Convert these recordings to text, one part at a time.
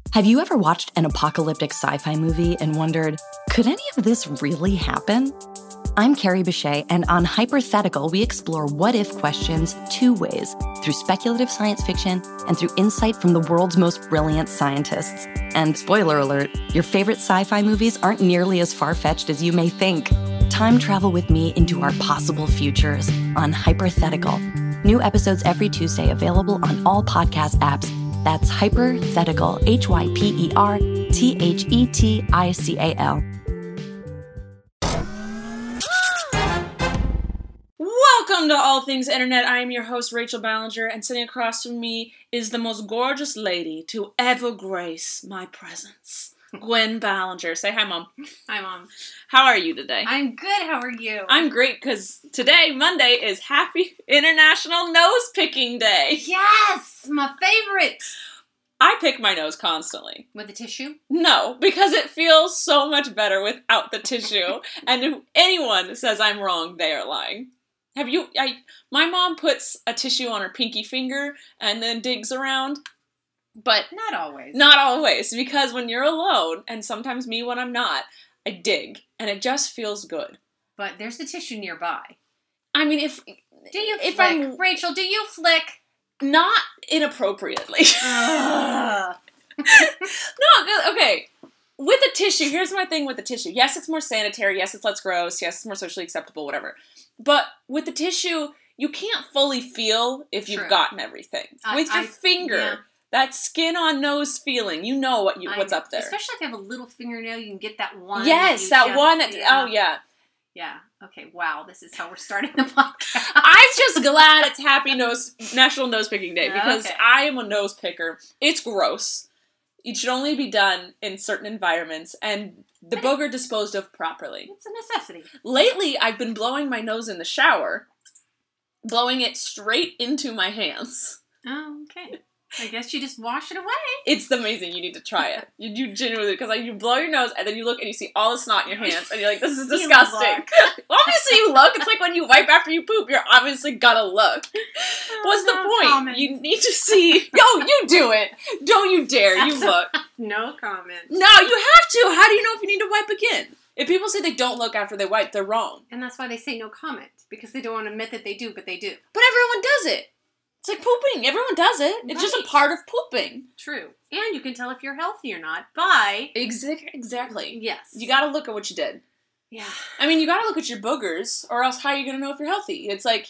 Have you ever watched an apocalyptic sci-fi movie and wondered, could any of this really happen? I'm Carrie Bechet, and on Hypothetical, we explore what-if questions two ways, through speculative science fiction and through insight from the world's most brilliant scientists. And spoiler alert, your favorite sci-fi movies aren't nearly as far-fetched as you may think. Time travel with me into our possible futures on Hypothetical. New episodes every Tuesday, available on all podcast apps. That's Hypothetical, Hyperthetical. Welcome to All Things Internet. I am your host, Rachel Ballinger, and sitting across from me is the most gorgeous lady to ever grace my presence, Gwen Ballinger. Say hi, Mom. Hi, Mom. How are you today? I'm good. How are you? I'm great, because today, Monday, is Happy International Nose Picking Day. Yes! My favorite! I pick my nose constantly. With a tissue? No, because it feels so much better without the tissue. And if anyone says I'm wrong, they are lying. My mom puts a tissue on her pinky finger and then digs around. But not always. Not always, because when you're alone, and sometimes me when I'm not, I dig, and it just feels good. But there's the tissue nearby. I mean, Rachel, do you flick? Not inappropriately. No, okay. With the tissue, here's my thing with the tissue. Yes, it's more sanitary. Yes, it's less gross. Yes, it's more socially acceptable, whatever. But with the tissue, you can't fully feel if you've gotten everything. With your finger, that skin-on-nose feeling, you know what's up there. Especially if you have a little fingernail, you can get that one. Yes, that one. Oh, yeah. Yeah. Okay, wow, this is how we're starting the podcast. I'm just glad it's National Nose Picking Day, because I am a nose picker. It's gross. It should only be done in certain environments, and the booger disposed of properly. It's a necessity. Lately, I've been blowing my nose in the shower, blowing it straight into my hands. Oh, okay. I guess you just wash it away. It's amazing. You need to try it. You genuinely, because you blow your nose and then you look and you see all the snot in your hands and you're like, this is disgusting. Obviously you look. It's like when you wipe after you poop, you're obviously gonna look. What's the point? Comment. You need to see. Yo, you do it. Don't you dare. You look. No comment. No, you have to. How do you know if you need to wipe again? If people say they don't look after they wipe, they're wrong. And that's why they say no comment. Because they don't want to admit that they do, but they do. But everyone does it. It's like pooping. Everyone does it. It's just a part of pooping. True. And you can tell if you're healthy or not by... Exactly. Yes. You gotta look at what you did. Yeah. I mean, you gotta look at your boogers, or else how are you gonna know if you're healthy? It's like,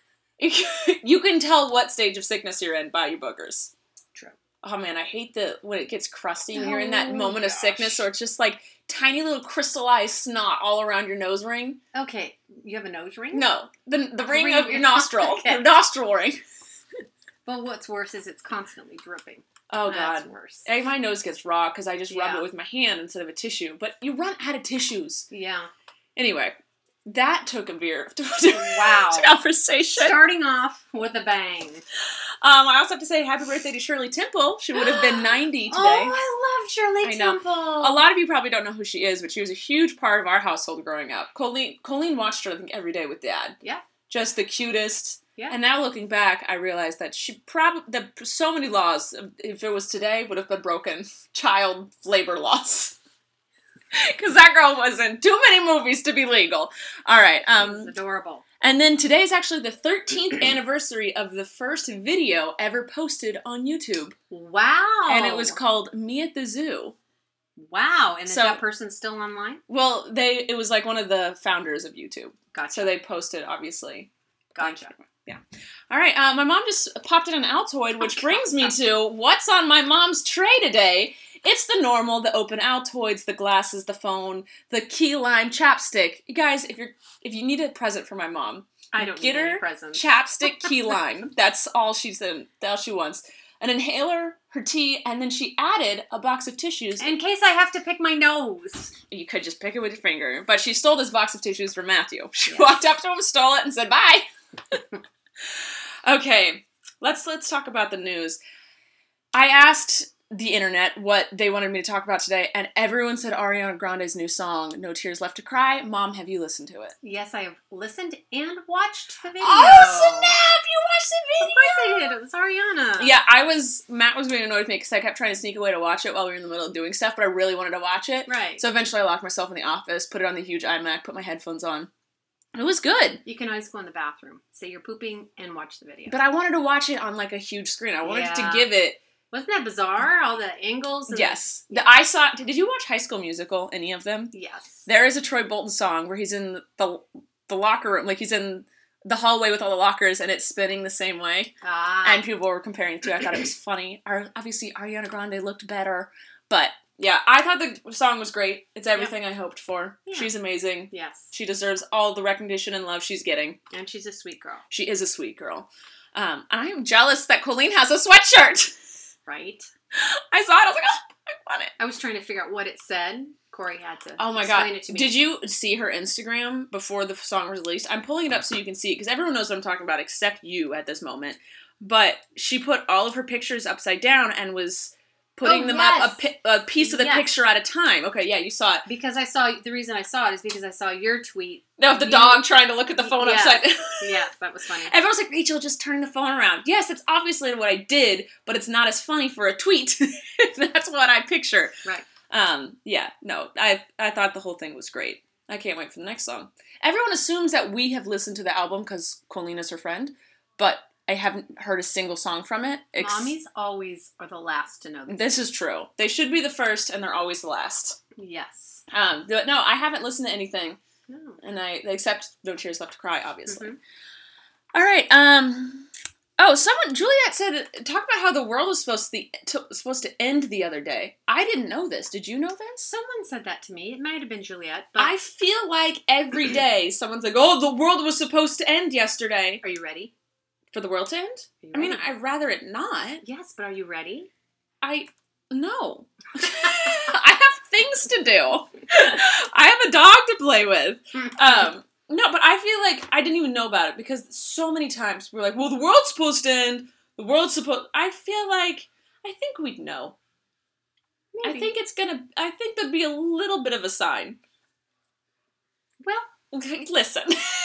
you can tell what stage of sickness you're in by your boogers. True. Oh man, I hate when it gets crusty when you're in that moment of sickness, or it's just like tiny little crystallized snot all around your nose ring. Okay. You have a nose ring? No. The ring of your nostril. Okay. Your nostril ring. But what's worse is it's constantly dripping. Oh, God. That's worse. My nose gets raw because I just rub it with my hand instead of a tissue. But you run out of tissues. Yeah. Anyway, that took a veer. Wow. Conversation. Starting off with a bang. I also have to say happy birthday to Shirley Temple. She would have been 90 today. Oh, I love Shirley Temple. A lot of you probably don't know who she is, but she was a huge part of our household growing up. Colleen watched her, I think, every day with Dad. Yeah. Just the cutest. Yeah. And now looking back, I realized that that so many laws, if it was today, would have been broken. Child labor laws. Because that girl was in too many movies to be legal. All right. It's adorable. And then today is actually the 13th anniversary of the first video ever posted on YouTube. Wow. And it was called Me at the Zoo. Wow. And is that person still online? Well, it was like one of the founders of YouTube. Gotcha. So they posted, obviously. Gotcha. Yeah. All right. My mom just popped in an Altoid, which brings me to what's on my mom's tray today. It's the normal, the open Altoids, the glasses, the phone, the key lime chapstick. You guys, if you need a present for my mom, I don't get need her any presents. Chapstick, key lime. That's all she wants. An inhaler, her tea, and then she added a box of tissues. In case I have to pick my nose. You could just pick it with your finger. But she stole this box of tissues from Matthew. She walked up to him, stole it, and said, bye. Okay, let's talk about the news. I asked the internet what they wanted me to talk about today, and everyone said Ariana Grande's new song, No Tears Left to Cry. Mom, have you listened to it? Yes, I have listened and watched the video. Oh, snap! You watched the video? Of course I did. It was Ariana. Yeah, Matt was being annoyed with me because I kept trying to sneak away to watch it while we were in the middle of doing stuff, but I really wanted to watch it. Right. So eventually I locked myself in the office, put it on the huge iMac, put my headphones on. It was good. You can always go in the bathroom, say you're pooping, and watch the video. But I wanted to watch it on, like, a huge screen. I wanted to give it... Wasn't that bizarre? All the angles? And yes. I saw... Did you watch High School Musical, any of them? Yes. There is a Troy Bolton song where he's in the locker room, like, he's in the hallway with all the lockers, and it's spinning the same way. And people were comparing it to. I thought it was funny. Obviously, Ariana Grande looked better, but... Yeah, I thought the song was great. It's everything I hoped for. Yeah. She's amazing. Yes. She deserves all the recognition and love she's getting. And she's a sweet girl. She is a sweet girl. I am jealous that Colleen has a sweatshirt. Right. I saw it. I was like, oh, I want it. I was trying to figure out what it said. Corey had to explain it to me. Did you see her Instagram before the song was released? I'm pulling it up so you can see it, because everyone knows what I'm talking about except you at this moment. But she put all of her pictures upside down and was... putting them up a piece of the picture at a time. Okay, yeah, you saw it. Because the reason I saw it is because I saw your tweet. Of the dog trying to look at the phone upside down. Yes, that was funny. Everyone's like, Rachel, just turn the phone around. Yes, that's obviously what I did, but it's not as funny for a tweet. That's what I picture. Right. Yeah, no, I thought the whole thing was great. I can't wait for the next song. Everyone assumes that we have listened to the album because Colleen is her friend, but... I haven't heard a single song from it. Mommies always are the last to know this is true. They should be the first, and they're always the last. Yes. But no, I haven't listened to anything. No. And except No Tears Left to Cry, obviously. Mm-hmm. All right. Juliet said, talk about how the world was supposed to end the other day. I didn't know this. Did you know this? Someone said that to me. It might have been Juliet. But I feel like every day someone's like, oh, the world was supposed to end yesterday. Are you ready? For the world to end? I mean, I'd rather it not. Yes, but are you ready? No. I have things to do. I have a dog to play with. No, but I feel like I didn't even know about it because so many times we're like, well, the world's supposed to end. I feel like, I think we'd know. Maybe. I think there'd be a little bit of a sign. Well, listen.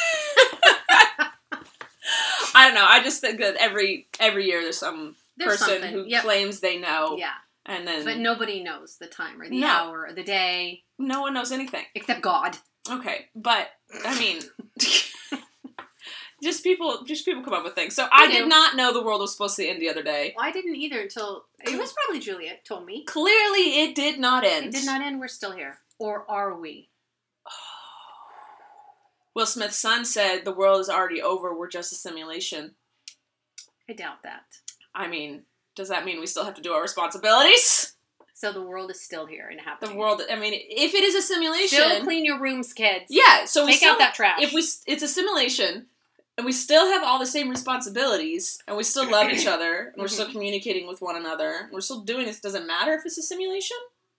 I don't know. I just think that every year there's person who claims they know. Yeah. And then... But nobody knows the time or the hour or the day. No one knows anything. Except God. Okay. But, I mean... just people come up with things. So I did not know the world was supposed to end the other day. Well, I didn't either until... It was probably Juliet told me. Clearly it did not end. It did not end. We're still here. Or are we? Will Smith's son said, the world is already over, we're just a simulation. I doubt that. I mean, does that mean we still have to do our responsibilities? So the world is still here and happening. If it is a simulation... Still clean your rooms, kids. Yeah, so Take out that trash. It's a simulation, and we still have all the same responsibilities, and we still love each other, and we're still communicating with one another, and we're still doing this, does it matter if it's a simulation?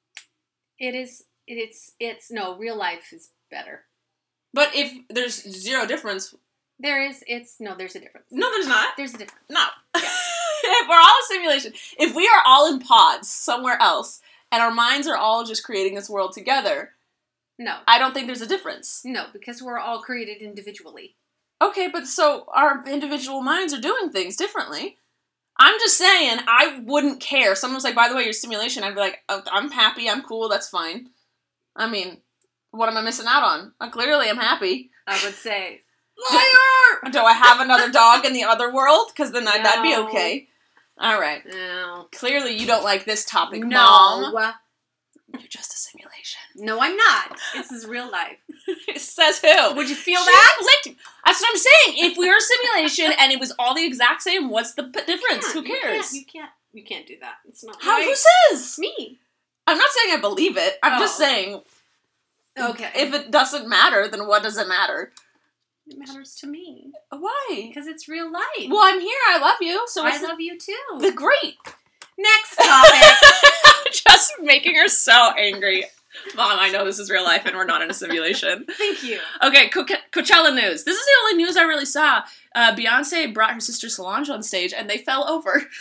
No, real life is better. But if there's zero difference... there's a difference. No, there's not. There's a difference. No. Yeah. If we're all a simulation, if we are all in pods somewhere else, and our minds are all just creating this world together... No. I don't think there's a difference. No, because we're all created individually. Okay, but so our individual minds are doing things differently. I'm just saying, I wouldn't care. Someone's like, by the way, your simulation, I'd be like, oh, I'm happy, I'm cool, that's fine. I mean... what am I missing out on? Clearly, I'm happy. I would say, liar! Do I have another dog in the other world? Because then that'd be okay. All right. No. Clearly, you don't like this topic, no. Mom. You're just a simulation. No, I'm not. This is real life. Says who? Would you feel that? That's what I'm saying. If we were a simulation and it was all the exact same, what's the difference? Who cares? You can't do that. It's not How? right. Who says? Me. I'm not saying I believe it. I'm just saying... okay. If it doesn't matter, then what does it matter? It matters to me. Why? Because it's real life. Well, I'm here. I love you. So I love you too. Great. Next topic. Just making her so angry. Mom, I know this is real life and we're not in a simulation. Thank you. Okay, Coachella news. This is the only news I really saw. Beyonce brought her sister Solange on stage and they fell over.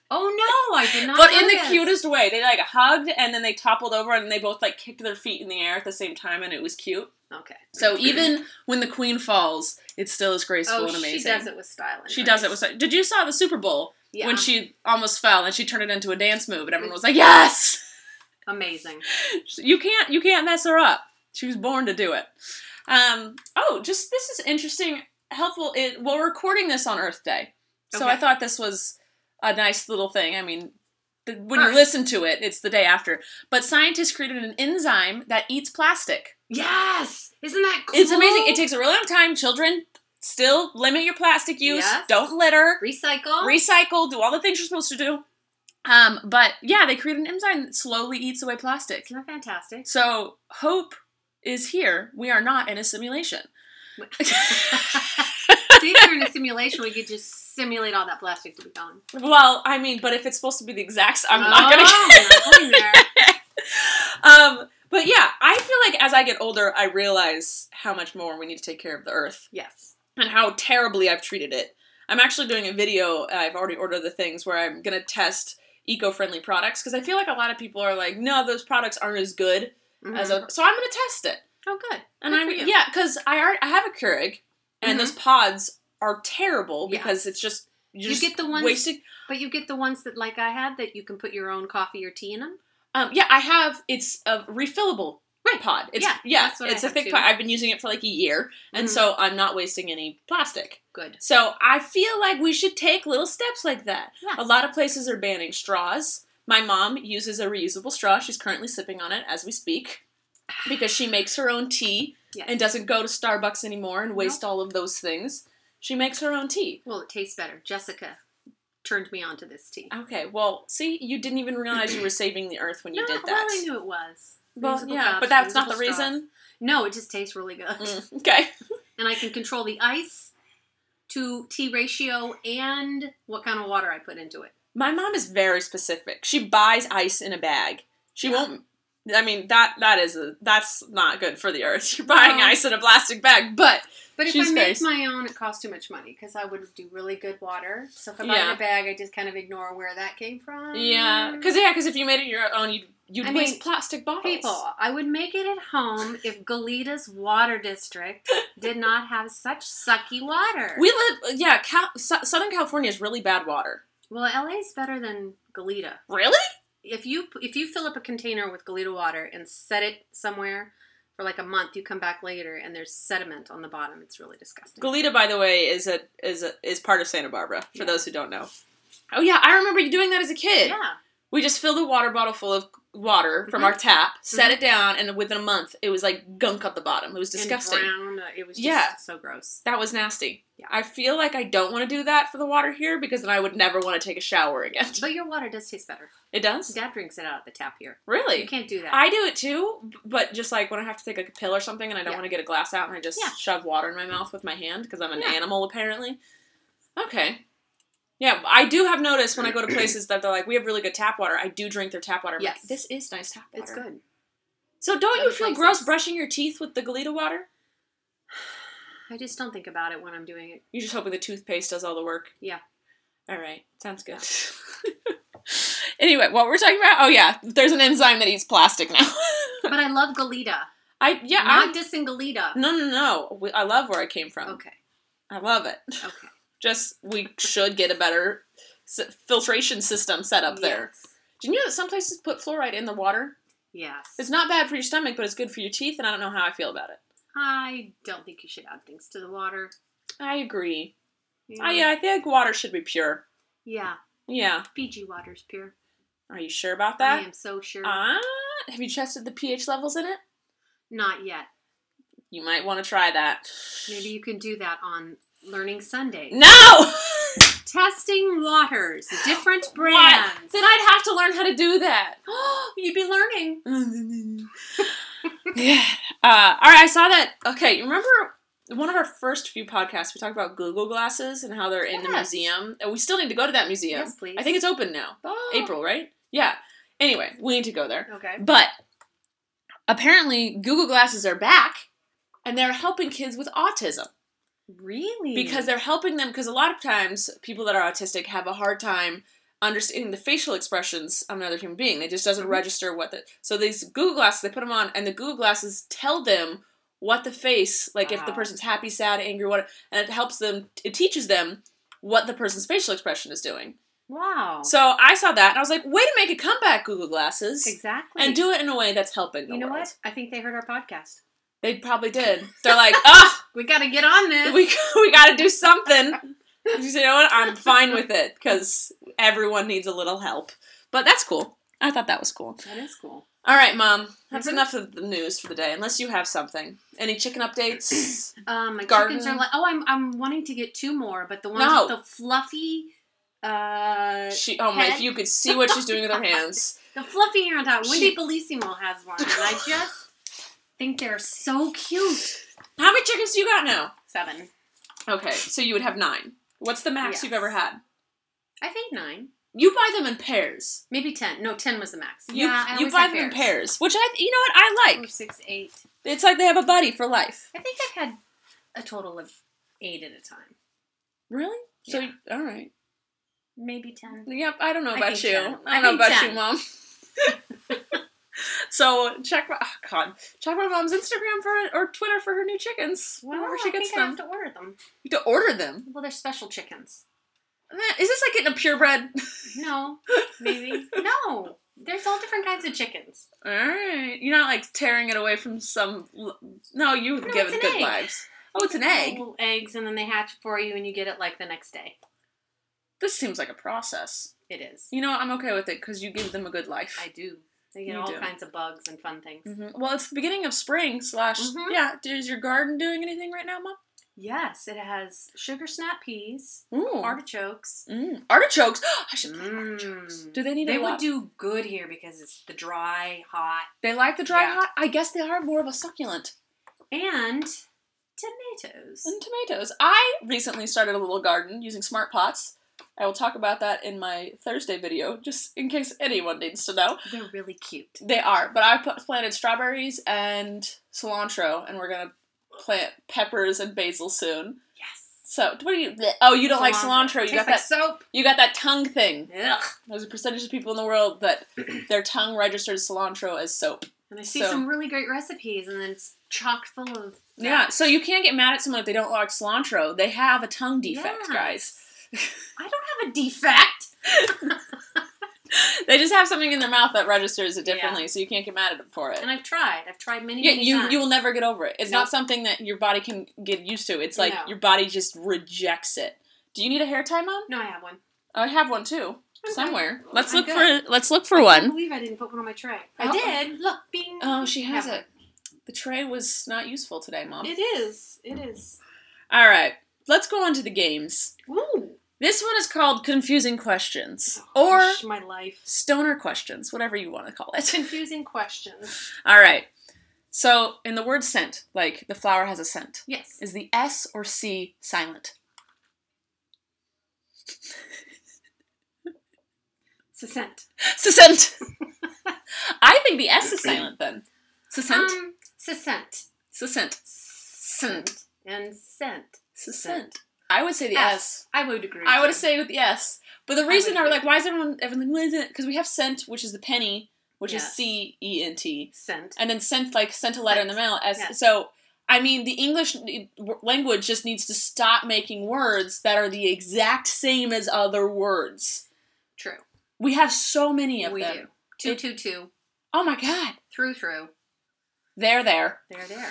Oh no, I did not. But in the cutest way. They like hugged and then they toppled over and they both like kicked their feet in the air at the same time and it was cute. Okay. So even when the queen falls, it still is graceful and amazing. She does it with style. She does it with style. Did you saw the Super Bowl when she almost fell and she turned it into a dance move and everyone was like, yes! Amazing. You can't mess her up. She was born to do it. This is interesting, helpful. We're recording this on Earth Day. So I thought this was a nice little thing. I mean, when you listen to it, it's the day after. But scientists created an enzyme that eats plastic. Yes! Isn't that cool? It's amazing. It takes a really long time. Children, still limit your plastic use. Yes. Don't litter. Recycle. Do all the things you're supposed to do. But yeah, they created an enzyme that slowly eats away plastic. Isn't that fantastic? So, hope is here. We are not in a simulation. See, if you're in a simulation, we could just simulate all that plastic to be gone. Well, I mean, but if it's supposed to be the exact... I'm not going there. But yeah, I feel like as I get older, I realize how much more we need to take care of the earth. Yes. And how terribly I've treated it. I'm actually doing a video, I've already ordered the things, where I'm going to test eco-friendly products, because I feel like a lot of people are like, no, those products aren't as good as so I'm going to test it. Oh, good. And yeah, because I have a Keurig, and those pods are terrible because it's just you get the ones wasting. But you get the ones that, like I had, that you can put your own coffee or tea in them. Yeah, I have. It's a refillable pod. It's, it's a thick pod. I've been using it for like a year, and so I'm not wasting any plastic. Good. So I feel like we should take little steps like that. Yes. A lot of places are banning straws. My mom uses a reusable straw. She's currently sipping on it as we speak because she makes her own tea and doesn't go to Starbucks anymore and waste all of those things. She makes her own tea. Well, it tastes better. Jessica turned me on to this tea. Okay, well, see, you didn't even realize you were saving the earth when you did that. Well, I knew it was. Well, yeah, but that's not the reason? No, it just tastes really good. Okay. And I can control the ice to tea ratio and what kind of water I put into it. My mom is very specific. She buys ice in a bag. She won't... I mean, that's not good for the earth. You're buying ice in a plastic bag, but if I make my own, it costs too much money, because I would do really good water. So if I buy in a bag, I just kind of ignore where that came from. Yeah, because if you made it your own, you'd waste plastic bottles. People, I would make it at home if Goleta's water district did not have such sucky water. Southern California is really bad water. Well, LA's better than Goleta. Really? If you fill up a container with Goleta water and set it somewhere for like a month, you come back later and there's sediment on the bottom. It's really disgusting. Goleta, by the way, is part of Santa Barbara, for those who don't know. Oh yeah, I remember you doing that as a kid. Yeah. We just filled a water bottle full of water from our tap, set it down, and within a month, it was like gunk at the bottom. It was disgusting. And brown. It was just so gross. That was nasty. Yeah. I feel like I don't want to do that for the water here, because then I would never want to take a shower again. But your water does taste better. It does? Dad drinks it out of the tap here. Really? You can't do that. I do it too, but just like when I have to take like a pill or something and I don't want to get a glass out and I just shove water in my mouth with my hand, because I'm an animal apparently. Okay. Yeah, I do have noticed when I go to places that they're like, we have really good tap water. I do drink their tap water. I'm like, this is nice tap water. It's good. So don't you feel gross brushing your teeth with the Goleta water? I just don't think about it when I'm doing it. You're just hoping the toothpaste does all the work? Yeah. All right. Sounds good. Anyway, what were we talking about? Oh, yeah. There's an enzyme that eats plastic now. But I love Goleta. I'm not dissing Goleta. No. I love where I came from. Okay. I love it. Okay. Just, we should get a better filtration system set up there. Do you know that some places put fluoride in the water? Yes. It's not bad for your stomach, but it's good for your teeth, and I don't know how I feel about it. I don't think you should add things to the water. I agree. Yeah. I think water should be pure. Yeah. Yeah. Fiji water's pure. Are you sure about that? I am so sure. Have you tested the pH levels in it? Not yet. You might want to try that. Maybe you can do that on Learning Sunday. No! Testing waters, different brands. What? Then I'd have to learn how to do that. You'd be learning. Yeah. All right, I saw that. Okay, you remember one of our first few podcasts, we talked about Google Glasses and how they're in the museum. And we still need to go to that museum. Yes, please. I think it's open now. Oh. April, right? Yeah. Anyway, we need to go there. Okay. But apparently Google Glasses are back, and they're helping kids with autism. Really? Because they're helping them, because a lot of times people that are autistic have a hard time understanding the facial expressions of another human being. It just doesn't register what the... So these Google Glasses, they put them on, and the Google Glasses tell them what the face, like if the person's happy, sad, angry, what, and it helps them, it teaches them what the person's facial expression is doing. Wow. So I saw that, and I was like, way to make a comeback, Google Glasses. Exactly. And do it in a way that's helping the world. You know what? I think they heard our podcast. They probably did. They're like, we got to get on this. We got to do something. You know what? I'm fine with it, because everyone needs a little help. But that's cool. I thought that was cool. That is cool. All right, Mom. That's enough of the news for the day, unless you have something. Any chicken updates? My Garden? chickens are like... Oh, I'm wanting to get 2 more, but the ones with the fluffy... head. If you could see what she's doing with her hands. The fluffy hair on top. Wendy Bellissimo has one, and I just think they're so cute. How many chickens do you got now? 7. Okay, so you would have 9. What's the max you've ever had? I think 9. You buy them in pairs. Maybe 10. No, 10 was the max. You buy them in pairs, which you know what, I like. 4, 6, 8. It's like they have a buddy for life. I think I've had a total of 8 at a time. Really? Yeah. So, all right. Maybe 10. Yep, I don't know about you. 10. I don't know about you, Mom. So check my mom's Instagram or Twitter for her new chickens. Whenever she gets them. I have to order them. You have to order them? Well, they're special chickens. Is this like getting a purebred? No, maybe. No, there's all different kinds of chickens. All right, you're not like tearing it away from some. No, you give it good vibes. Oh, it's an egg. Little eggs, and then they hatch for you, and you get it like the next day. This seems like a process. It is. You know what? I'm okay with it because you give them a good life. I do. They get all kinds of bugs and fun things. Mm-hmm. Well, it's the beginning of spring / yeah. Is your garden doing anything right now, Mom? Yes, it has sugar snap peas, Ooh. artichokes. Artichokes? I should plant artichokes. Do they need They would do good here because it's the dry, hot. They like the dry, hot? I guess they are more of a succulent. And tomatoes. I recently started a little garden using smart pots. I will talk about that in my Thursday video, just in case anyone needs to know. They're really cute. They are, but I planted strawberries and cilantro, and we're going to plant peppers and basil soon. Yes. So, what do you... Oh, you don't like cilantro. You got that soap. You got that tongue thing. Ugh. There's a percentage of people in the world that their tongue registers cilantro as soap. And I see some really great recipes, and then it's chock full of... Yeah, so you can't get mad at someone if they don't like cilantro. They have a tongue defect, guys. I don't have a defect. They just have something in their mouth that registers it differently, so you can't get mad at them for it. And I've tried many times. You will never get over it. It's not something that your body can get used to. It's like your body just rejects it. Do you need a hair tie, Mom? No, I have one. I have one too. Okay. Somewhere. Let's look for I one. can't believe I didn't put one on my tray. I did. Look, bing. Oh, she has it. The tray was not useful today, Mom. It is. All right. Let's go on to the games. Ooh. This one is called Confusing Questions. My life. Stoner Questions, whatever you want to call it. Confusing Questions. All right. So, in the word scent, like the flower has a scent. Yes. Is the S or C silent? Scent. I think the S is silent then. Scent. And scent. I would say the S. I would agree. I would say with the S. But the reason are like, why is everyone because we have scent, which is the penny, which is C-E-N-T. Scent. And then scent, like sent a letter in the mail. Yes. So, I mean, the English language just needs to stop making words that are the exact same as other words. True. We have so many of them. We do. 2. Oh my God. Through. There. There.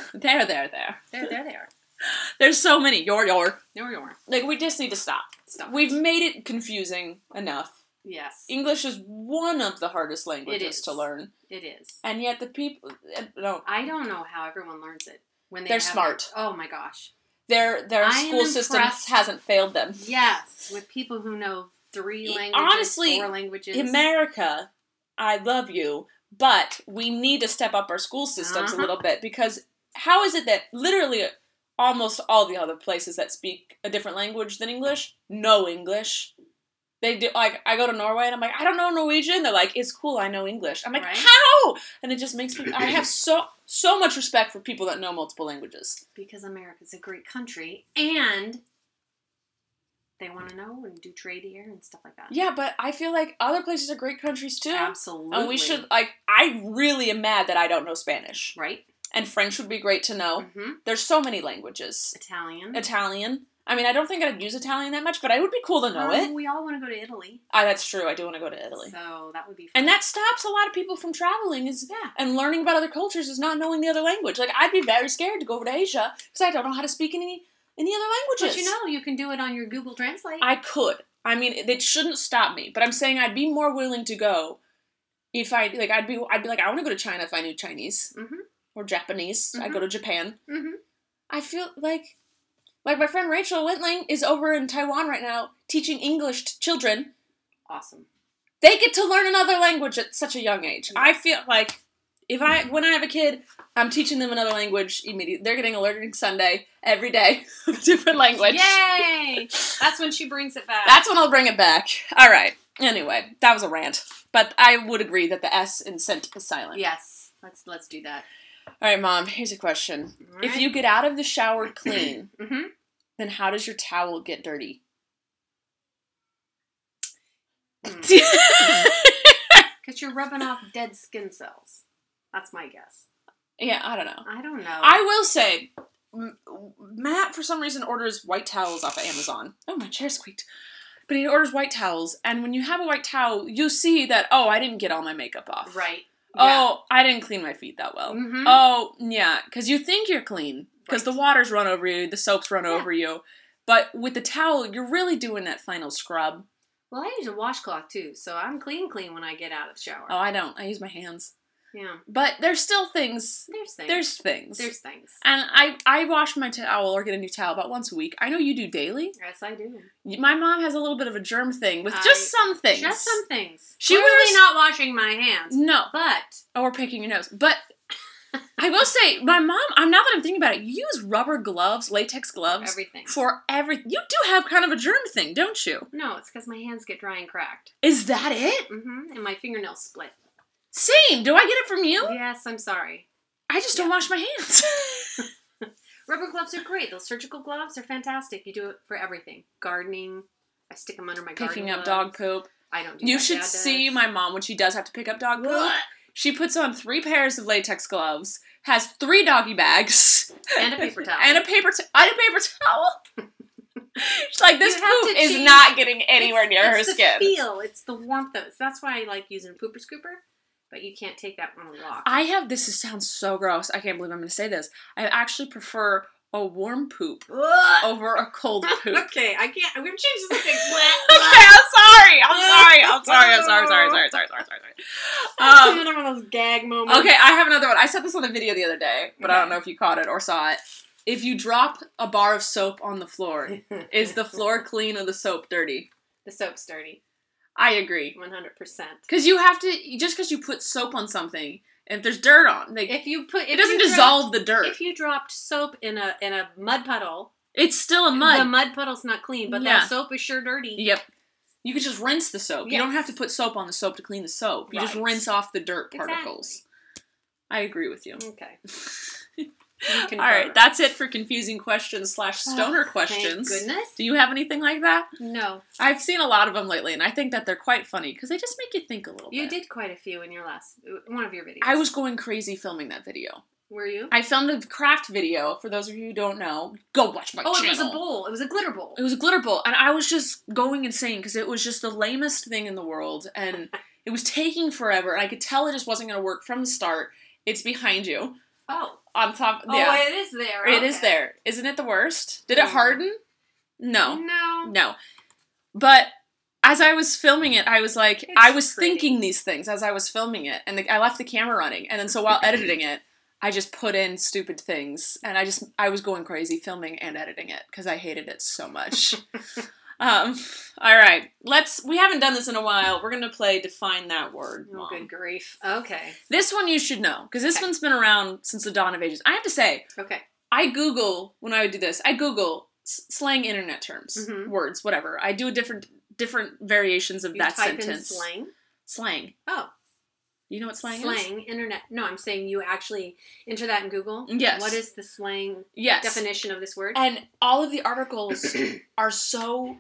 There's so many. Your. Like, we just need to stop. We've made it confusing enough. Yes. English is one of the hardest languages to learn. It is. And yet the people... No. I don't know how everyone learns it. When they're smart. Oh my gosh. Their school system hasn't failed them. Yes. With people who know 3 languages, honestly, 4 languages. America, I love you, but we need to step up our school systems a little bit, because how is it that literally almost all the other places that speak a different language than English know English? They do, like, I go to Norway and I'm like, I don't know Norwegian. They're like, it's cool, I know English. I'm like, how? And it just makes me, I have so much respect for people that know multiple languages. Because America's a great country, and They want to know and do trade here and stuff like that. Yeah, but I feel like other places are great countries too. Absolutely. And we should, like, I really am mad that I don't know Spanish. Right. And French would be great to know. Mm-hmm. There's so many languages. Italian. I mean, I don't think I'd use Italian that much, but it would be cool to know it. We all want to go to Italy. That's true. I do want to go to Italy. So that would be fun. And that stops a lot of people from traveling and learning about other cultures is not knowing the other language. Like, I'd be very scared to go over to Asia because I don't know how to speak any other languages. But you can do it on your Google Translate. I could. I mean, it shouldn't stop me. But I'm saying I'd be more willing to go if I'd be like, I want to go to China if I knew Chinese. Mm-hmm. Or Japanese. Mm-hmm. I'd go to Japan. Mm-hmm. I feel like my friend Rachel Wentling is over in Taiwan right now teaching English to children. Awesome. They get to learn another language at such a young age. Yeah. I feel like when I have a kid, I'm teaching them another language immediately. They're getting a Learning Sunday every day of a different language. Yay! That's when she brings it back. That's when I'll bring it back. All right. Anyway, that was a rant. But I would agree that the S in scent is silent. Yes. Let's do that. All right, Mom, here's a question. Right. If you get out of the shower clean, mm-hmm. then how does your towel get dirty? Because you're rubbing off dead skin cells. That's my guess. Yeah, I don't know. I will say, Matt, for some reason, orders white towels off of Amazon. Oh, my chair squeaked. But he orders white towels, and when you have a white towel, you see that, I didn't get all my makeup off. Right. Oh, yeah. I didn't clean my feet that well. Mm-hmm. Oh, yeah, because you think you're clean. Because the water's run over you, the soap's run over you. But with the towel, you're really doing that final scrub. Well, I use a washcloth, too, so I'm clean when I get out of the shower. Oh, I don't. I use my hands. Yeah. But there's still things. There's things. And I wash my towel or get a new towel about once a week. I know you do daily. Yes, I do. My mom has a little bit of a germ thing with just some things. Just some things. She really not washing my hands. No. But. Or picking your nose. But I will say, my mom, now that I'm thinking about it, you use rubber gloves, latex gloves. For everything. You do have kind of a germ thing, don't you? No, it's because my hands get dry and cracked. Is that it? Mm-hmm. And my fingernails split. Same. Do I get it from you? Yes, I'm sorry. I just don't wash my hands. Rubber gloves are great. Those surgical gloves are fantastic. You do it for everything. Gardening. I stick them under my garden Picking up dog poop. I don't do You that. should see my mom when she does have to pick up dog poop. She puts on 3 pairs of latex gloves, has 3 doggy bags. And a paper towel. And a paper towel. She's like, this poop is not getting anywhere near her skin. It's the feel. It's the warmth of it. That's why I like using Pooper Scooper. But you can't take that on a walk. This sounds so gross. I can't believe I'm going to say this. I actually prefer a warm poop over a cold poop. Okay, I can't. I'm going to change this. Okay, I'm sorry. Another one of those gag moments. Okay, I have another one. I said this on the video the other day, but I don't know if you caught it or saw it. If you drop a bar of soap on the floor, is the floor clean or the soap dirty? The soap's dirty. I agree. 100%. Because you have to, just because you put soap on something, and if there's dirt on, it doesn't dissolve the dirt. If you dropped soap in a mud puddle, it's still a mud. The mud puddle's not clean, but that soap is sure dirty. Yep. You could just rinse the soap. Yes. You don't have to put soap on the soap to clean the soap. You just rinse off the dirt particles. Exactly. I agree with you. Okay. All right, that's it for confusing questions / stoner questions. Thank goodness. Do you have anything like that? No. I've seen a lot of them lately, and I think that they're quite funny because they just make you think a little bit. You did quite a few in one of your videos. I was going crazy filming that video. Were you? I filmed a craft video. For those of you who don't know, go watch my channel. Oh, it was a bowl. It was a glitter bowl. It was a glitter bowl, and I was just going insane because it was just the lamest thing in the world, and it was taking forever, and I could tell it just wasn't going to work from the start. It's behind you. Oh. On top. Oh, yeah. It is there. It is there. Isn't it the worst? Did it harden? No. No. But as I was filming it, I was like, I was thinking these things as I was filming it, and I left the camera running, and then so while editing it, I just put in stupid things, and I was going crazy filming and editing it because I hated it so much. All right, we haven't done this in a while. We're gonna play Define That Word, Mom. Oh, good grief. Okay. This one you should know, because this one's been around since the dawn of ages. I have to say, I Google, when I would do this, I Google slang internet terms, words, whatever. I do different variations of that sentence. You type in slang? Slang. Oh. You know what slang is? Slang, internet. No, I'm saying you actually enter that in Google? Yes. What is the slang definition of this word? And all of the articles are so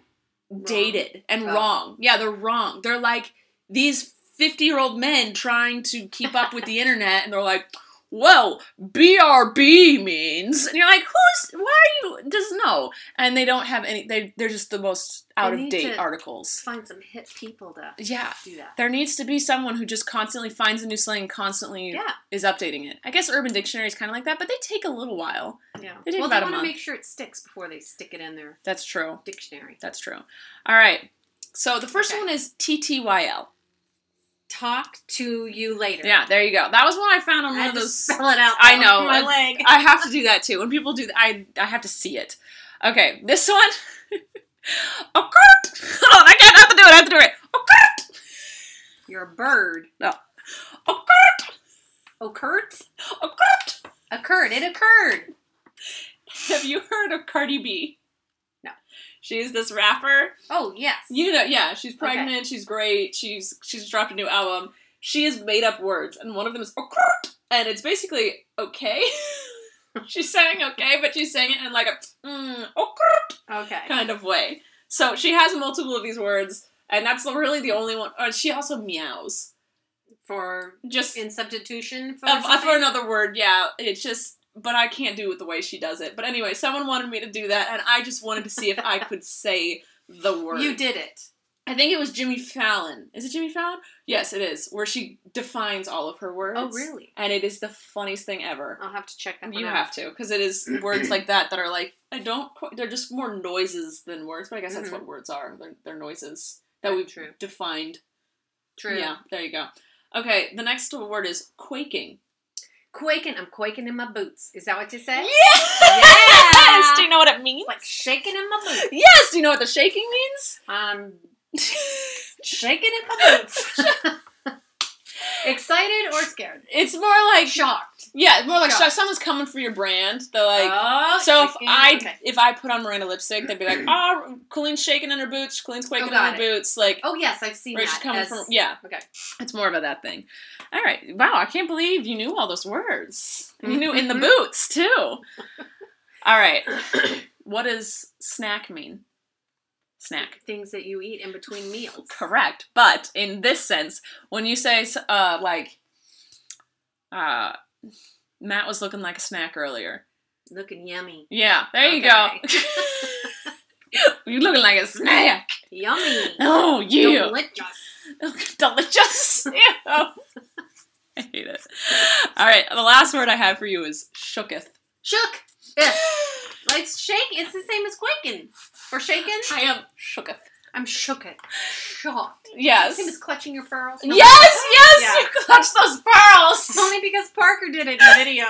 dated and wrong. Yeah, they're wrong. They're like these 50-year-old men trying to keep up with the internet, and they're like, well, BRB means, and you're like, why are you, just no. And they don't have any, they're just the most out-of-date articles. Find some hip people to do that. There needs to be someone who just constantly finds a new slang and constantly is updating it. I guess Urban Dictionary is kind of like that, but they take a little while. Yeah. They take about a month. They want to make sure it sticks before they stick it in their That's true. dictionary. That's true. All right. So the first one is TTYL. Talk to you later. Yeah, there you go. That was one I found on one of those. Spell it out. I know. My leg. I have to do that too. When people do that, I have to see it. Okay, this one. Oh, Kurt! Hold on, I have to do it. Oh, Kurt! You're a bird. No. Oh, Kurt! Oh, Kurt? Oh, Kurt! Occurred. It occurred. Have you heard of Cardi B? No. She's this rapper. Oh, yes. You know, yeah, she's pregnant, okay. She's great, she's dropped a new album. She has made up words, and one of them is occurred, and it's basically okay. She's saying okay, but she's saying it in like a occurred kind of way. So she has multiple of these words, and that's really the only one. She also meows. For just in substitution for another word, yeah. It's just, but I can't do it the way she does it. But anyway, someone wanted me to do that, and I just wanted to see if I could say the word. You did it. I think it was Jimmy Fallon. Is it Jimmy Fallon? Yes, it is. Where she defines all of her words. Oh, really? And it is the funniest thing ever. I'll have to check that one out. You have to, because it is words like that are like, they're just more noises than words, but I guess that's what words are. They're noises that we've defined. True. Yeah, there you go. Okay, the next word is quaking. Quaking. I'm quaking in my boots. Is that what you say? Yes! Yes! Do you know what it means? It's like shaking in my boots. Yes! Do you know what the shaking means? Shaking in my boots. Excited or scared? It's more like shocked. Yeah, more like shocked. Someone's coming for your brand. They're like, so if I put on Miranda lipstick, they'd be like, oh, Colleen's shaking in her boots. Colleen's quaking in her boots. Like, oh yes, I've seen that. Coming from, yeah. Okay. It's more about that thing. All right. Wow, I can't believe you knew all those words. You knew in the boots too. All right. What does snack mean? Snack. Things that you eat in between meals. Correct. But in this sense, when you say, Matt was looking like a snack earlier. Looking yummy. Yeah, there you go. You're looking like a snack. Yummy. Oh, yeah. Delicious. Delicious. Yeah. I hate it. All right, the last word I have for you is shooketh. Shook. Yeah. Like shake. It's the same as quaking. Or shaken? I am shooketh. I'm shooketh. Shocked. Yes. It's the same as clutching your pearls. No, yes, yeah. You clutch those pearls. Only because Parker did it in the video.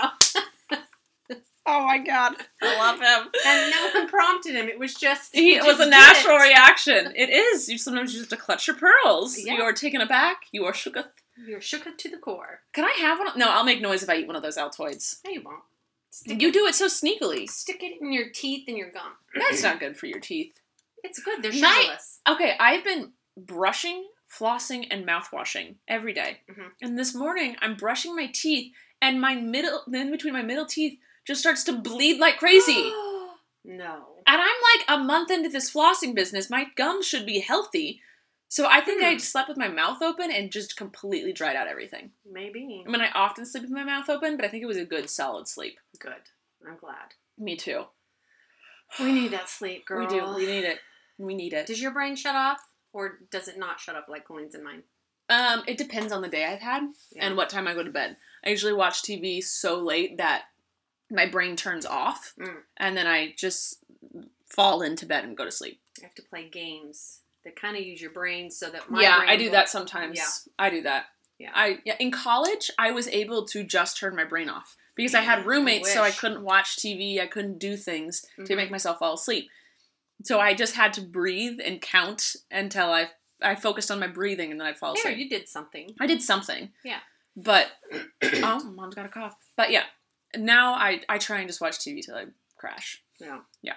Oh my god. I love him. And no one prompted him. It was just... It was a natural reaction. It is. Sometimes you just have to clutch your pearls. Yeah. You are taken aback. You are shooketh. You're shooketh to the core. Can I have one? No, I'll make noise if I eat one of those Altoids. No, you won't. You do it so sneakily. Stick it in your teeth and your gum. That's not good for your teeth. It's good. They're sugarless. Okay, I've been brushing, flossing, and mouthwashing every day. Mm-hmm. And this morning, I'm brushing my teeth, and in between my middle teeth, just starts to bleed like crazy. No. And I'm like a month into this flossing business. My gums should be healthy. So I think I slept with my mouth open and just completely dried out everything. Maybe. I mean, I often sleep with my mouth open, but I think it was a good, solid sleep. Good. I'm glad. Me too. We need that sleep, girl. We do. We need it. We need it. Does your brain shut off? Or does it not shut up like Colleen's and mine? It depends on the day I've had and what time I go to bed. I usually watch TV so late that my brain turns off, and then I just fall into bed and go to sleep. I have to play games that kind of use your brain so that my brain I do that sometimes. Yeah. I do that. Yeah. In college, I was able to just turn my brain off because I had roommates, so I couldn't watch TV. I couldn't do things to make myself fall asleep. So I just had to breathe and count until I focused on my breathing, and then I'd fall asleep. Yeah, you did something. I did something. Yeah. But, Mom's got a cough. But yeah, now I try and just watch TV till I crash. Yeah. Yeah.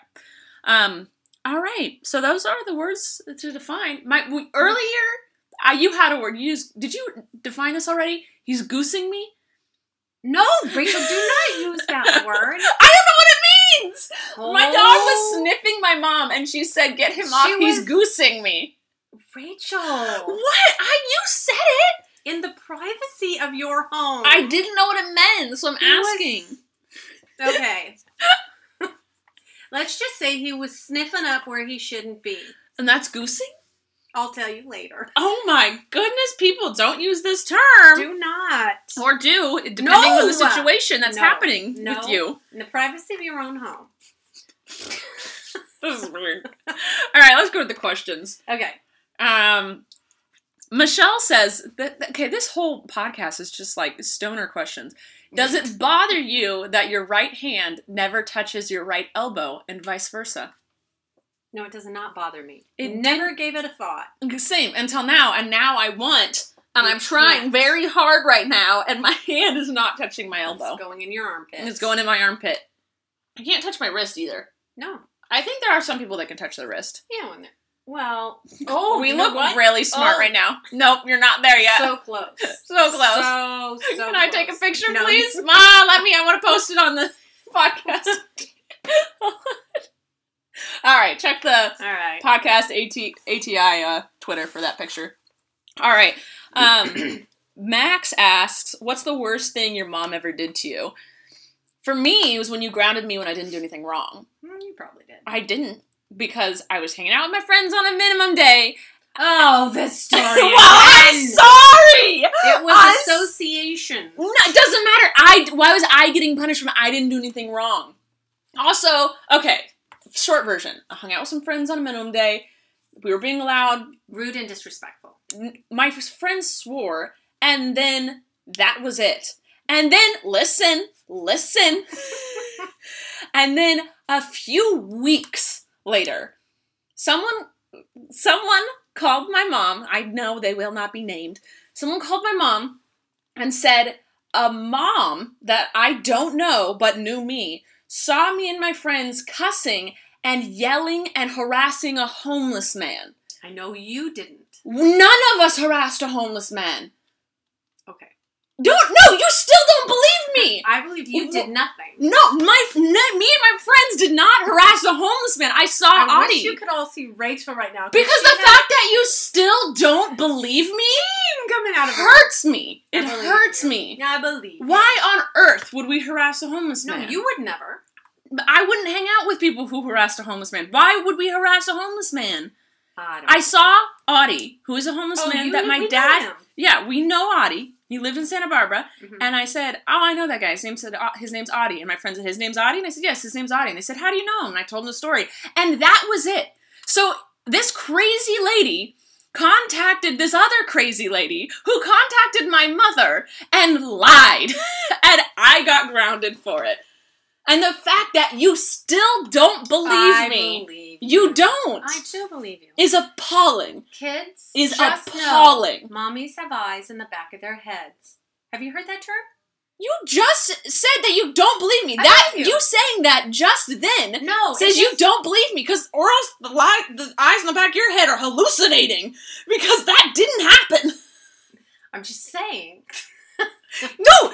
All right. So those are the words to define. Earlier, you had a word. Did you define this already? He's goosing me? No, Rachel, do not use that word. I don't know what it means. Oh. My dog was sniffing my mom, and she said, "Get him off, he's goosing me." Rachel. What? You said it! In the privacy of your home. I didn't know what it meant, so I'm asking. Okay. Let's just say he was sniffing up where he shouldn't be. And that's goosing? I'll tell you later. Oh my goodness, people don't use this term. Do not. Or do, depending on the situation that's happening with you. In the privacy of your own home. This is weird. Alright, let's go to the questions. Okay. Michelle says, okay, this whole podcast is just like stoner questions. Does it bother you that your right hand never touches your right elbow and vice versa? No, it does not bother me. It never gave it a thought. Same, until now. And now I want, and I'm trying very hard right now, and my hand is not touching my elbow. It's going in your armpit. It's going in my armpit. I can't touch my wrist either. No. I think there are some people that can touch their wrist. Yeah, when they're... Well, we look really smart right now. Nope, you're not there yet. So close. So close. So Can I take a picture, please? Mom, let me. I want to post it on the podcast. All right, check the podcast ATI Twitter for that picture. All right. Max asks, what's the worst thing your mom ever did to you? For me, it was when you grounded me when I didn't do anything wrong. You probably did. I didn't. Because I was hanging out with my friends on a minimum day. Oh, this story. Well, I'm sorry! It was association. No, it doesn't matter. Why was I getting punished when I didn't do anything wrong? Also, okay, short version. I hung out with some friends on a minimum day. We were being loud. Rude and disrespectful. My friends swore, and then that was it. And then, listen. And then a few weeks later, someone called my mom. I know they will not be named. Someone called my mom and said, a mom that I don't know but knew me saw me and my friends cussing and yelling and harassing a homeless man. I know you didn't. None of us harassed a homeless man. Okay. No, you still don't believe me. I believe you did nothing. No, me and my friends did not harass a homeless man. I saw Audie. I wish you could all see Rachel right now. Because the fact that you still don't believe me coming out of hurts me. It hurts me. I believe. Why on earth would we harass a homeless man? No, you would never. I wouldn't hang out with people who harassed a homeless man. Why would we harass a homeless man? I saw Audie, who is a homeless man that my dad... Yeah, we know Audie. He lived in Santa Barbara, and I said, oh, I know that guy. His name's Audie. And my friend said, his name's Audie? And I said, yes, his name's Audie. And they said, how do you know him? And I told them the story. And that was it. So this crazy lady contacted this other crazy lady who contacted my mother and lied. And I got grounded for it. And the fact that you still don't believe me, you don't. I do believe you. Is appalling. Kids, is just appalling. Know, mommies have eyes in the back of their heads. Have you heard that term? You just said that you don't believe me. You saying that just then says you don't believe me, or else the eyes in the back of your head are hallucinating, because that didn't happen. I'm just saying. No,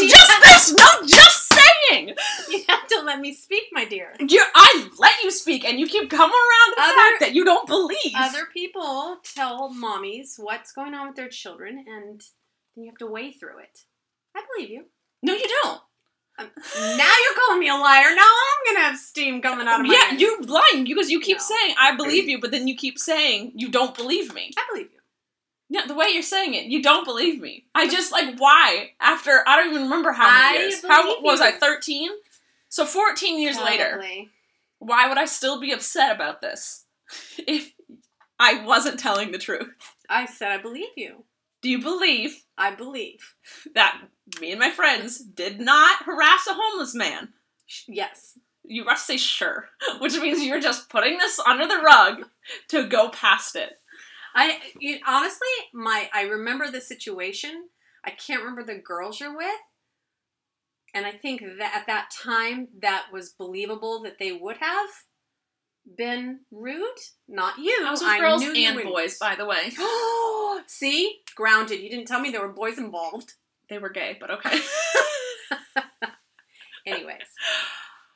just saying. You have to let me speak, my dear. I let you speak, and you keep coming around the fact that you don't believe. Other people tell mommies what's going on with their children, and then you have to weigh through it. I believe you. No, you don't. Now you're calling me a liar. Now I'm going to have steam coming out of my ears. Yeah, you're lying, because you keep saying, I believe you, but then you keep saying, you don't believe me. I believe you. Yeah, the way you're saying it, you don't believe me. I just, why? After, I don't even remember how many years. How was I, 13? So 14 years later, why would I still be upset about this if I wasn't telling the truth? I said I believe you. Do you believe? I believe. That me and my friends did not harass a homeless man? Yes. You must say sure, which means you're just putting this under the rug to go past it. Honestly, I remember the situation. I can't remember the girls you're with. And I think that at that time, that was believable that they would have been rude. Not you. I was with girls and boys, by the way. See? Grounded. You didn't tell me there were boys involved. They were gay, but okay. Anyways.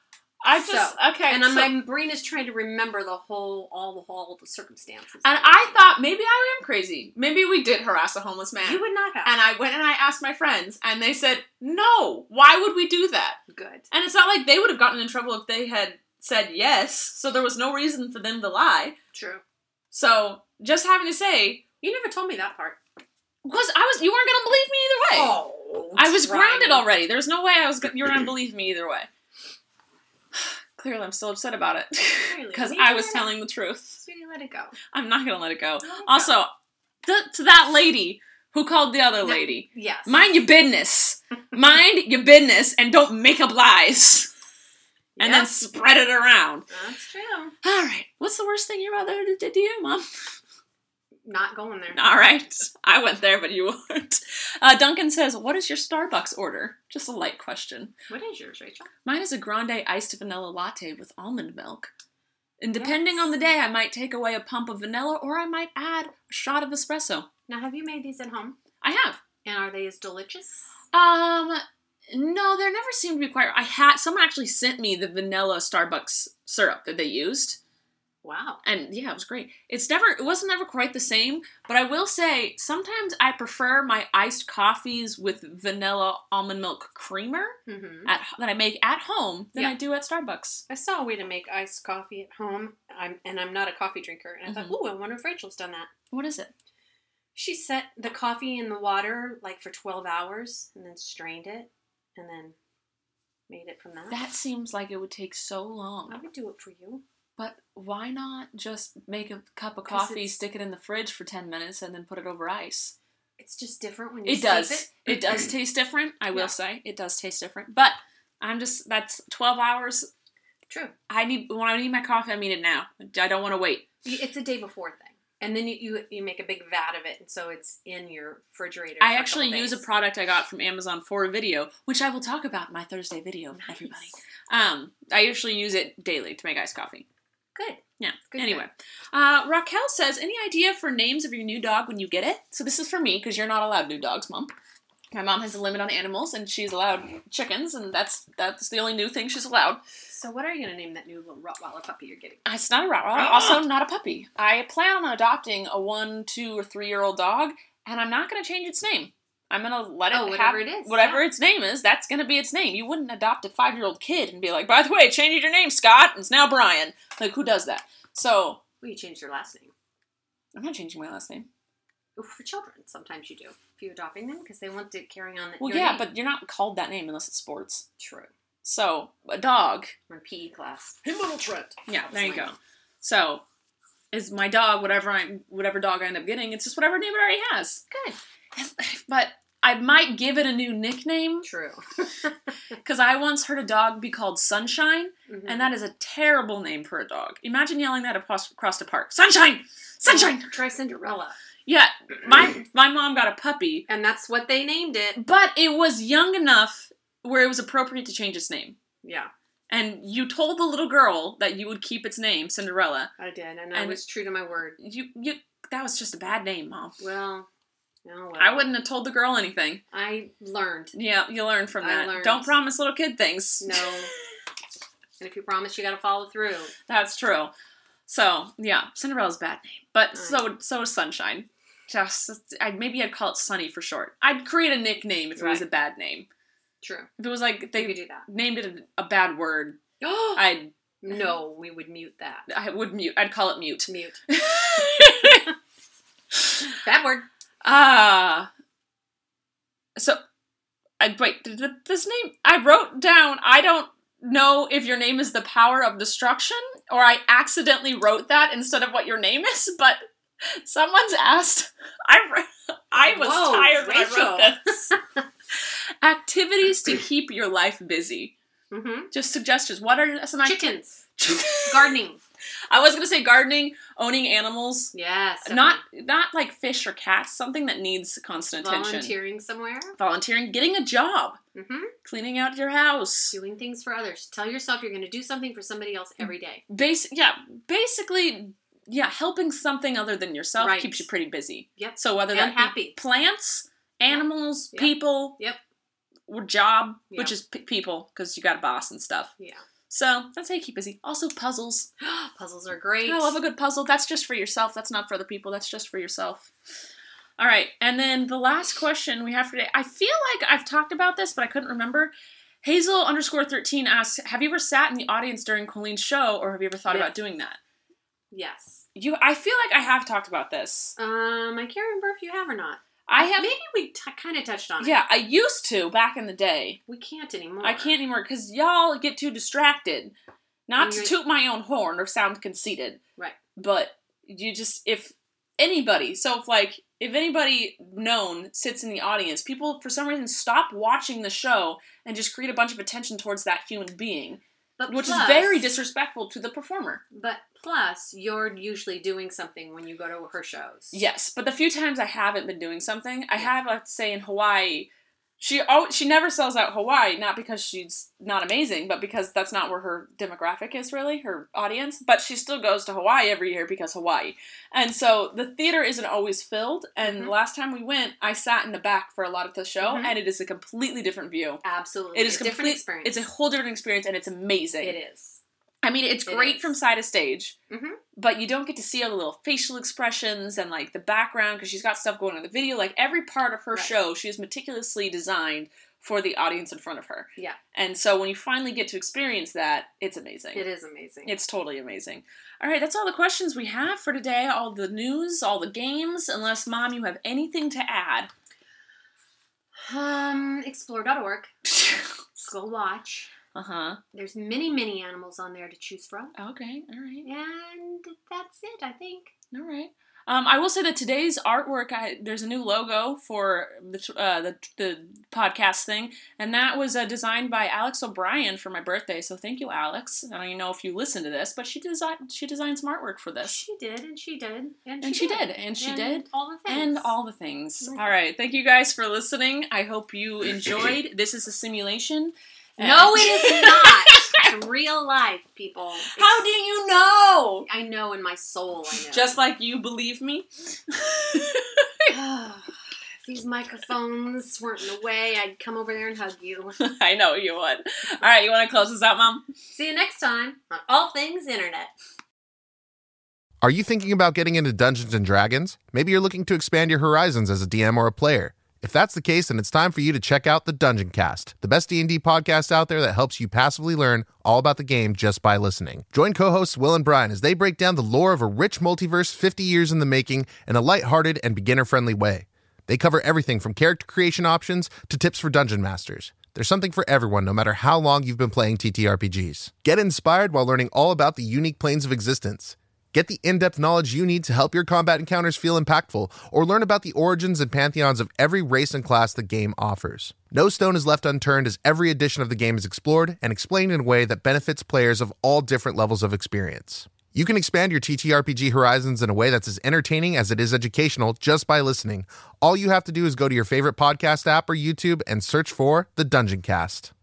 Okay. And my brain is trying to remember all the circumstances. And I thought maybe I am crazy. Maybe we did harass a homeless man. You would not have. And I went and I asked my friends, and they said, no, why would we do that? Good. And it's not like they would have gotten in trouble if they had said yes, so there was no reason for them to lie. True. So, just having to say... You never told me that part. Because you weren't going to believe me either way. Oh, I was grounded already. There's no way you were going to believe me either way. Clearly, I'm still upset about it. Because I was telling the truth. Sweetie, let it go. I'm not going to let it go. Also, to that lady who called the other lady. Yes. Mind your business. Mind your business and don't make up lies. And then spread it around. That's true. All right. What's the worst thing your mother did to you, Mom? Not going there. All right. I went there, but you weren't. Duncan says, what is your Starbucks order? Just a light question. What is yours, Rachel? Mine is a grande iced vanilla latte with almond milk. And depending on the day, I might take away a pump of vanilla or I might add a shot of espresso. Now, have you made these at home? I have. And are they as delicious? No, there never seemed to be quite... Someone actually sent me the vanilla Starbucks syrup that they used. Wow. And yeah, it was great. It wasn't ever quite the same, but I will say, sometimes I prefer my iced coffees with vanilla almond milk creamer that I make at home than I do at Starbucks. I saw a way to make iced coffee at home, I'm not a coffee drinker, and I thought, ooh, I wonder if Rachel's done that. What is it? She set the coffee in the water, for 12 hours, and then strained it, and then made it from that. That seems like it would take so long. I would do it for you. But why not just make a cup of coffee, stick it in the fridge for 10 minutes, and then put it over ice? It's just different when you sip it. It does taste different, I will say. It does taste different. But that's 12 hours. True. When I need my coffee, I need it now. I don't want to wait. It's a day before thing. And then you make a big vat of it, and so it's in your refrigerator. I actually use a product I got from Amazon for a video, which I will talk about in my Thursday video, everybody. I usually use it daily to make iced coffee. Good. Yeah. Anyway. Raquel says, any idea for names of your new dog when you get it? So this is for me, because you're not allowed new dogs, Mom. My mom has a limit on animals, and she's allowed chickens, and that's the only new thing she's allowed. So what are you going to name that new little Rottweiler puppy you're getting? It's not a Rottweiler. Also not a puppy. I plan on adopting a 1, 2, or 3-year-old dog, and I'm not going to change its name. I'm going to let it whatever it is. Whatever its name is, that's going to be its name. You wouldn't adopt a 5-year-old kid and be like, by the way, change your name, Scott. It's now Brian. Like, who does that? So... Well, you changed your last name. I'm not changing my last name. For children, sometimes you do. If you're adopting them, because they want to carry on your name. But you're not called that name unless it's sports. True. So, a dog... Or in PE class. Hey, little Trent. Yeah, there you go. So, is my dog, whatever dog I end up getting, it's just whatever name it already has. Good. But... I might give it a new nickname. True. Because I once heard a dog be called Sunshine, and that is a terrible name for a dog. Imagine yelling that across the park. Sunshine! Sunshine! Try Cinderella. Yeah, my mom got a puppy. And that's what they named it. But it was young enough where it was appropriate to change its name. Yeah. And you told the little girl that you would keep its name, Cinderella. I did, and I was true to my word. That was just a bad name, Mom. Well... Oh, well. I wouldn't have told the girl anything. I learned. Yeah, you learned from that. Don't promise little kid things. No. And if you promise, you got to follow through. That's true. So, yeah, Cinderella's a bad name. But so is Sunshine. Maybe I'd call it Sunny for short. I'd create a nickname if it was a bad name. True. If it was like they could do that. Named it a bad word, No, we would mute that. I would mute. I'd call it mute. Mute. Bad word. So, this name, I wrote down, I don't know if your name is the power of destruction, or I accidentally wrote that instead of what your name is, but someone's asked, I was tired when I wrote this. Activities to keep your life busy. Mm-hmm. Just suggestions. What are some chickens? Gardening. I was going to say gardening, owning animals. Yes. Not like fish or cats, something that needs constant attention. Volunteering somewhere. Volunteering, getting a job. Mm-hmm. Cleaning out your house. Doing things for others. Tell yourself you're going to do something for somebody else every day. Basically, helping something other than yourself keeps you pretty busy. Yep. So whether that be plants, animals, people. Yep. Or job, which is people, because you got a boss and stuff. Yeah. So that's how you keep busy. Also, puzzles. Puzzles are great. I love a good puzzle. That's just for yourself. That's not for other people. That's just for yourself. All right. And then the last question we have for today. I feel like I've talked about this, but I couldn't remember. Hazel_13 asks, have you ever sat in the audience during Colleen's show, or have you ever thought about doing that? Yes. I feel like I have talked about this. I can't remember if you have or not. I have. Maybe we kind of touched on it. Yeah, I used to back in the day. We can't anymore. I can't anymore because y'all get too distracted. Not to toot my own horn or sound conceited. Right. But you just, if anybody known sits in the audience, people for some reason stop watching the show and just create a bunch of attention towards that human being. Which is very disrespectful to the performer. But plus, you're usually doing something when you go to her shows. Yes, but the few times I haven't been doing something, I have, let's say, in Hawaii. She never sells out Hawaii, not because she's not amazing, but because that's not where her demographic is, really, her audience. But she still goes to Hawaii every year because Hawaii. And so the theater isn't always filled. And the last time we went, I sat in the back for a lot of the show, and it is a completely different view. Absolutely. It is a different experience. It's a whole different experience, and it's amazing. It is. I mean, it's great from side of stage, but you don't get to see all the little facial expressions and, like, the background, because she's got stuff going on in the video. Like, every part of her show, she is meticulously designed for the audience in front of her. Yeah. And so when you finally get to experience that, it's amazing. It is amazing. It's totally amazing. All right, that's all the questions we have for today. All the news, all the games, unless, Mom, you have anything to add. Explore.org. Go watch. Uh-huh. There's many animals on there to choose from. Okay, all right. And that's it, I think. All right. I will say that today's artwork, there's a new logo for the podcast thing, and that was designed by Alex O'Brien for my birthday, so thank you, Alex. I don't even know if you listen to this, but she designed some artwork for this. She did, and she did, and she did. All the things. And all the things. All right, thank you guys for listening. I hope you enjoyed. This is a simulation. No, it is not. It's real life, people. How do you know? I know in my soul, I know. Just like you believe me? If these microphones weren't in the way, I'd come over there and hug you. I know you would. All right, you want to close this out, Mom? See you next time on All Things Internet. Are you thinking about getting into Dungeons & Dragons? Maybe you're looking to expand your horizons as a DM or a player. If that's the case, then it's time for you to check out the Dungeon Cast, the best D&D podcast out there that helps you passively learn all about the game just by listening. Join co-hosts Will and Brian as they break down the lore of a rich multiverse 50 years in the making in a lighthearted and beginner-friendly way. They cover everything from character creation options to tips for dungeon masters. There's something for everyone, no matter how long you've been playing TTRPGs. Get inspired while learning all about the unique planes of existence. Get the in-depth knowledge you need to help your combat encounters feel impactful, or learn about the origins and pantheons of every race and class the game offers. No stone is left unturned as every edition of the game is explored and explained in a way that benefits players of all different levels of experience. You can expand your TTRPG horizons in a way that's as entertaining as it is educational just by listening. All you have to do is go to your favorite podcast app or YouTube and search for The Dungeon Cast.